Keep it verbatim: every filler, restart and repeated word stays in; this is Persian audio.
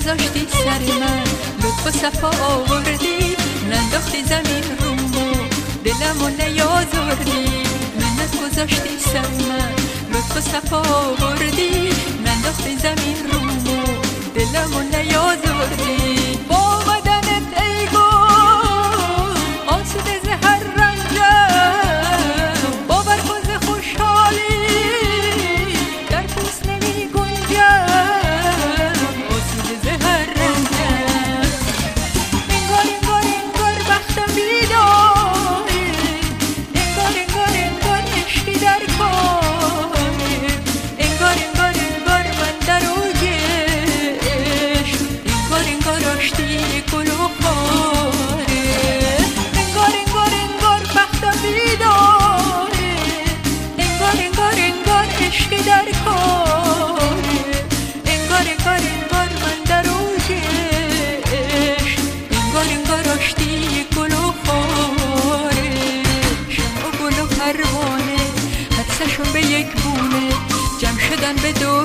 گذاشتی سر من، لطف و صفا آوردی، ننداختی زمین رومو دلمو نیازردی. منت گذاشتی سر من، لطف و صفا آوردی، ننداختی زمین رومو دلمو نیازردی. با آمدنت ای گل آسوده ز هر رنجم، باور کن ز خوشحالی در پوست نمی گنجم، آسوده ز هر رنجم. انگار انگار انگار بختم بیداره، انگار انگار انگار عشقی در کاره، انگار انگار انگار من در اوج عشق، انگار انگار آشتی گل و خاره. انگار انگار انگار بختم بیداره، انگار انگار انگار عشقی در کاره، انگار انگار انگار من در اوج عشق، انگار انگار آشتی گل و خاره. شمع و گل و پروانه حدسشون به یک بونه، جمع شدن به دو